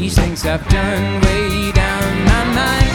these things I've done way down my mind.